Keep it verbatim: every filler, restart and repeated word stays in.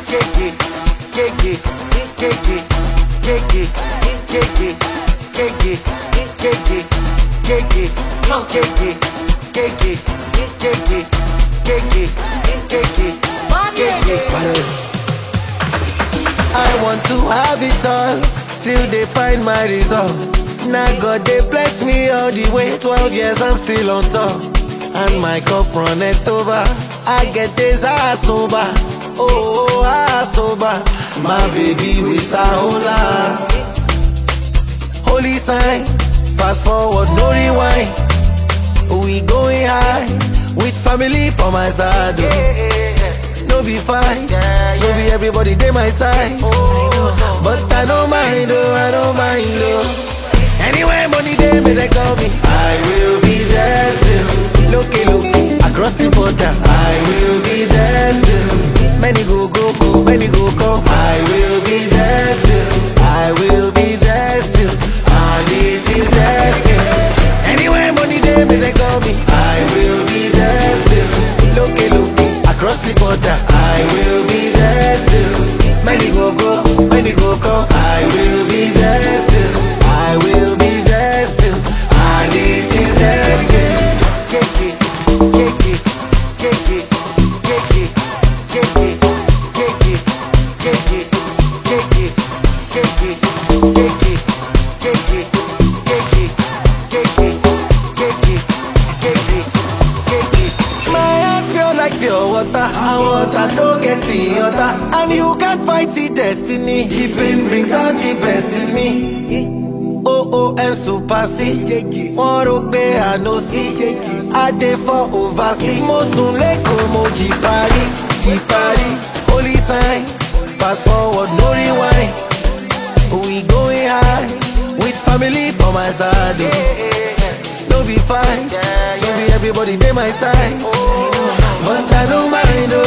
I want to have it all, still they find my resolve. Now God they bless me all the way, twelve years I'm still on top. And my cup runneth over, I get this ass over. Oh, ass over. My baby with a hola. Holy sign, fast forward, no rewind. We going high, with family for my side. No be fight, no be everybody they my side. But I don't mind, oh, I don't mind, oh. Anywhere money they may they call me, I will be there still. Loki loki, across the border, I will be there still. Many go go go, many go come, I will be there still. I will be there still, and it is there still. Anywhere money they may they call me, I will be there still. Loki loki, across the border, I will be there still. Many go go, many go come, I will be there still. I will be there still, and it is there still. Take it, take it, take it, take it, take it, take it, take it, take it, take it, take it, take it, take it, take it, take it, take it, take it. My heart feel like pure water, and water don't get in water, and you can't fight the destiny. The pain brings out the best in me. Oh oh and super C, wọ́n rò pé àná sí, adé for oversea. Mo sùn lẹ́kọ̀ọ́ mo jí parí, jí parí. Holy sign, fast forward no rewind. We going high, with family for my side. No be fight, no be everybody they my side. But I don't mind.